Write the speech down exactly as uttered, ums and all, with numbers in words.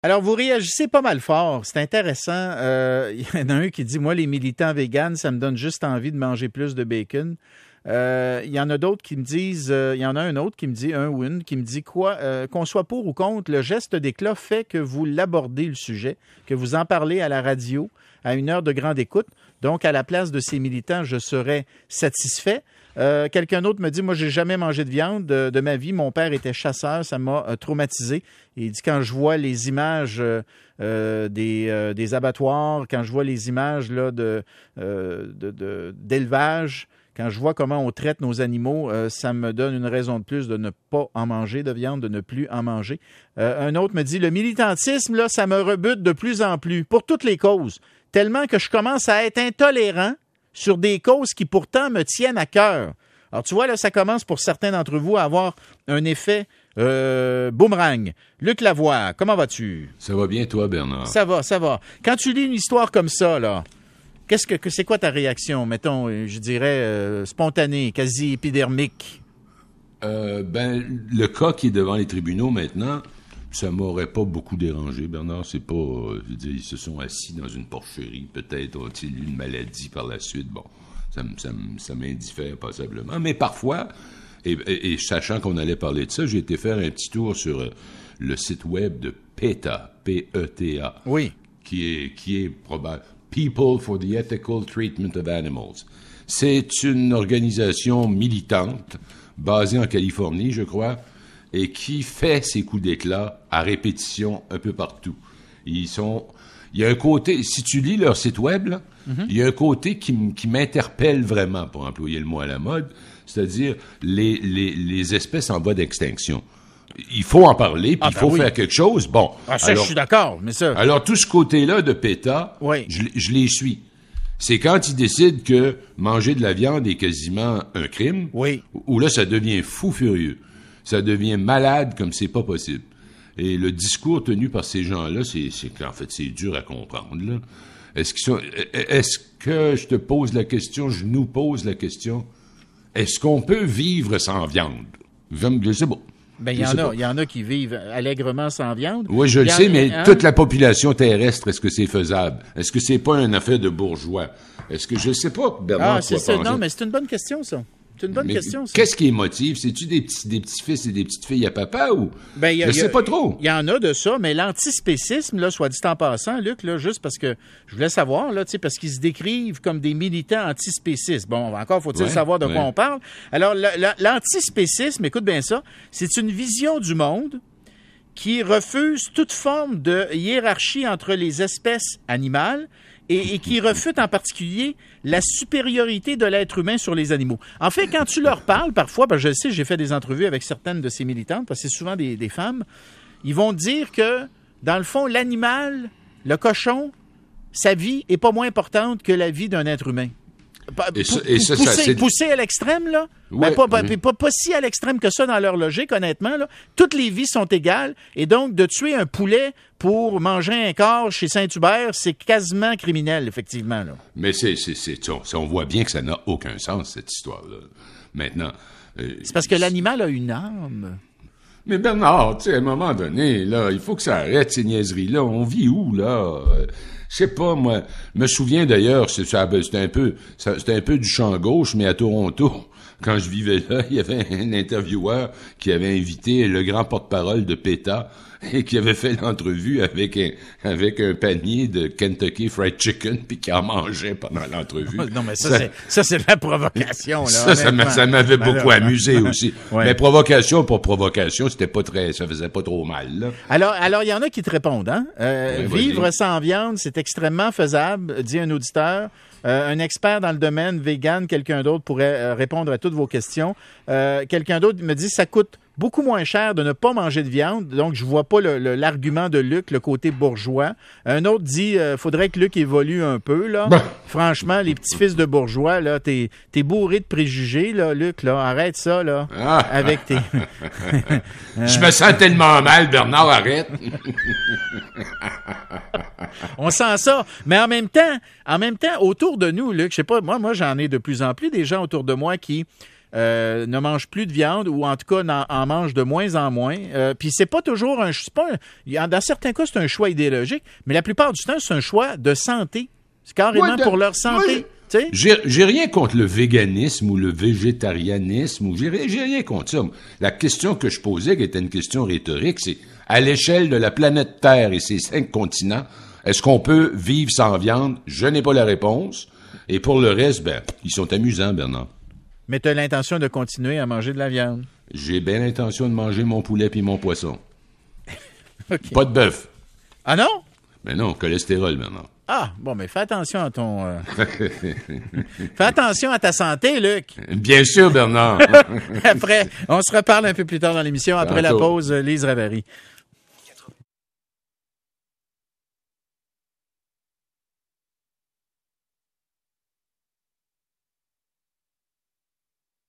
Alors, vous réagissez pas mal fort. C'est intéressant. Euh, il y en a un qui dit, moi, les militants véganes, ça me donne juste envie de manger plus de bacon. Euh, il y en a d'autres qui me disent, euh, il y en a un autre qui me dit, un ou une, qui me dit quoi, euh, qu'on soit pour ou contre, le geste d'éclat fait que vous l'abordez le sujet, que vous en parlez à la radio, à une heure de grande écoute. Donc, à la place de ces militants, je serais satisfait. Euh, quelqu'un d'autre me dit, moi, j'ai jamais mangé de viande de, de ma vie. Mon père était chasseur, ça m'a euh, traumatisé. Et il dit, quand je vois les images euh, euh, des, euh, des abattoirs, quand je vois les images là, de, euh, de, de, d'élevage, quand je vois comment on traite nos animaux, euh, ça me donne une raison de plus de ne pas en manger de viande, de ne plus en manger. Euh, un autre me dit, le militantisme, là, ça me rebute de plus en plus, pour toutes les causes, tellement que je commence à être intolérant sur des causes qui pourtant me tiennent à cœur. Alors, tu vois, là, ça commence pour certains d'entre vous à avoir un effet euh, boomerang. Luc Lavoie, comment vas-tu? Ça va bien, toi, Bernard? Ça va, ça va. Quand tu lis une histoire comme ça, là, qu'est-ce que, que c'est quoi ta réaction, mettons, je dirais, euh, spontanée, quasi épidermique? Euh, ben, le cas qui est devant les tribunaux maintenant, ça m'aurait pas beaucoup dérangé, Bernard. C'est pas, euh, je veux dire, ils se sont assis dans une porcherie, peut-être ont-ils eu une maladie par la suite. Bon, ça, ça, ça m'indiffère passablement. Mais parfois, et, et, et sachant qu'on allait parler de ça, j'ai été faire un petit tour sur euh, le site web de PETA, P E T A. Oui. Qui est, qui est probable. People for the Ethical Treatment of Animals. C'est une organisation militante basée en Californie, je crois, et qui fait ses coups d'éclat à répétition un peu partout. Ils sont, il y a un côté, si tu lis leur site web, là, mm-hmm. il y a un côté qui, qui m'interpelle vraiment, pour employer le mot à la mode, c'est-à-dire les, les, les espèces en voie d'extinction. Il faut en parler, puis ah, il faut ben oui. faire quelque chose. Bon. Ah, ça, alors, je suis d'accord, mais ça. Alors, tout ce côté-là de PETA, oui. je, je les suis. C'est quand ils décident que manger de la viande est quasiment un crime, oui. où là, ça devient fou furieux. Ça devient malade comme c'est pas possible. Et le discours tenu par ces gens-là, c'est, c'est qu'en fait, c'est dur à comprendre, là. Est-ce qu'ils sont, est-ce que, je te pose la question, je nous pose la question, est-ce qu'on peut vivre sans viande? Je sais pas. Ben, il y en a, il y en a qui vivent allègrement sans viande. Oui, je le sais, mais hein? Toute la population terrestre, est-ce que c'est faisable? Est-ce que c'est pas une affaire de bourgeois? Est-ce que, je sais pas, Bernard, ah, c'est ça. Non, mais c'est une bonne question, ça. C'est une bonne mais question, ça. Qu'est-ce qui les motive? C'est-tu des petits, des petits-fils et des petites-filles à papa ou? Ben, y a, je sais y a, pas trop. Il y en a de ça, mais l'antispécisme, là, soit dit en passant, Luc, là, juste parce que je voulais savoir, là, tu sais, parce qu'ils se décrivent comme des militants antispécistes. Bon, encore faut-il ouais, savoir de ouais. quoi on parle. Alors, le, le, l'antispécisme, écoute bien ça, c'est une vision du monde qui refuse toute forme de hiérarchie entre les espèces animales et, et qui refute en particulier la supériorité de l'être humain sur les animaux. En fait, quand tu leur parles, parfois, ben je le sais, j'ai fait des entrevues avec certaines de ces militantes, parce que c'est souvent des, des femmes, ils vont dire que, dans le fond, l'animal, le cochon, sa vie est pas moins importante que la vie d'un être humain. Et ça, et ça, pousser, ça, c'est... pousser à l'extrême, là, ouais, ben pas, oui. pas, pas, pas si à l'extrême que ça dans leur logique, honnêtement, là. Toutes les vies sont égales, et donc de tuer un poulet pour manger un corps chez Saint-Hubert, c'est quasiment criminel, effectivement, là. Mais c'est, c'est, c'est, on, on voit bien que ça n'a aucun sens, cette histoire-là. Maintenant... Euh, c'est parce que l'animal a une âme. Mais Bernard, tu sais, à un moment donné, là, il faut que ça arrête, ces niaiseries-là. On vit où, là? Je sais pas, moi. Je me souviens d'ailleurs, c'est, ça, c'était un peu, ça, c'était un peu du champ gauche, mais à Toronto, quand je vivais là, il y avait un intervieweur qui avait invité le grand porte-parole de PETA et qui avait fait l'entrevue avec un, avec un panier de Kentucky Fried Chicken puis qui en mangeait pendant l'entrevue. Non, mais ça, ça c'est, ça, c'est de la provocation, là. Ça, ça, m'a, ça m'avait beaucoup amusé aussi. Ouais. Mais provocation pour provocation, c'était pas très, ça faisait pas trop mal, là. Alors, alors, il y en a qui te répondent, hein. Euh, oui, vivre vas-y. Sans viande, c'est extrêmement faisable, dit un auditeur. Euh, un expert dans le domaine vegan, quelqu'un d'autre pourrait euh, répondre à toutes vos questions. Euh, quelqu'un d'autre me dit ça coûte beaucoup moins cher de ne pas manger de viande, donc je vois pas le, le, l'argument de Luc, le côté bourgeois. Un autre dit euh, faudrait que Luc évolue un peu, là. Ben. Franchement, les petits-fils de bourgeois, là, t'es, t'es bourré de préjugés, là, Luc, là. Arrête ça, là. Ah. Avec tes... euh... Je me sens tellement mal, Bernard, arrête. On sent ça. Mais en même temps, en même temps, autour de nous, Luc, je sais pas, moi, moi, j'en ai de plus en plus des gens autour de moi qui euh, ne mangent plus de viande ou en tout cas en, en mangent de moins en moins. Euh, puis c'est pas toujours un... C'est pas un, dans certains cas, c'est un choix idéologique, mais la plupart du temps, c'est un choix de santé. C'est carrément Moi, de, pour leur santé. Moi, J'ai, j'ai rien contre le véganisme ou le végétarianisme, ou j'ai, j'ai rien contre ça. La question que je posais, qui était une question rhétorique, c'est à l'échelle de la planète Terre et ses cinq continents, est-ce qu'on peut vivre sans viande? Je n'ai pas la réponse. Et pour le reste, ben, ils sont amusants, Bernard. Mais tu as l'intention de continuer à manger de la viande? J'ai bien l'intention de manger mon poulet puis mon poisson. Okay. Pas de bœuf. Ah non? Mais non, cholestérol, Bernard. Ah, bon, mais fais attention à ton... Euh... fais attention à ta santé, Luc. Bien sûr, Bernard. Après, on se reparle un peu plus tard dans l'émission, après Tantôt. La pause, Lise Ravary.